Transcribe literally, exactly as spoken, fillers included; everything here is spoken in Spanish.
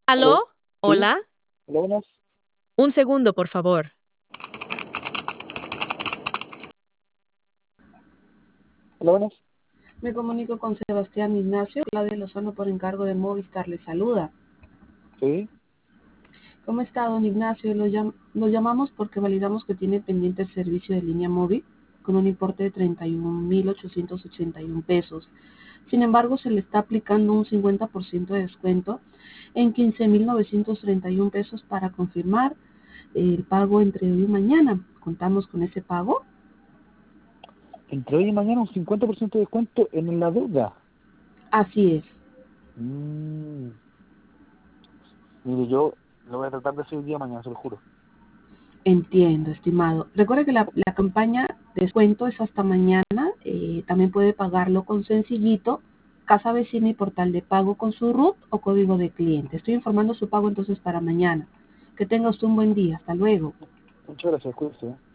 ¿Aló? ¿Aló? ¿Sí? ¿Hola? Hola, buenas. Un segundo, por favor. Hola, buenas. Me comunico con Sebastián Ignacio. Claudia Lozano, por encargo de Movistar, le saluda. Sí. ¿Cómo está, don Ignacio? Lo, llam lo llamamos porque validamos que tiene pendiente el servicio de línea móvil con un importe de treinta y un mil ochocientos ochenta y un pesos. Sin embargo, se le está aplicando un cincuenta por ciento de descuento en quince mil novecientos treinta y un pesos para confirmar el pago entre hoy y mañana. ¿Contamos con ese pago? Entre hoy y mañana un cincuenta por ciento de descuento en la deuda. Así es. Mm. Mire, yo lo voy a tratar de hacer hoy día mañana, se lo juro. Entiendo, estimado. Recuerde que la, la campaña de descuento es hasta mañana. Eh, también puede pagarlo con Sencillito, Casa Vecina y Portal de Pago con su R U T o código de cliente. Estoy informando su pago entonces para mañana. Que tenga usted un buen día. Hasta luego. Muchas gracias, cuídese.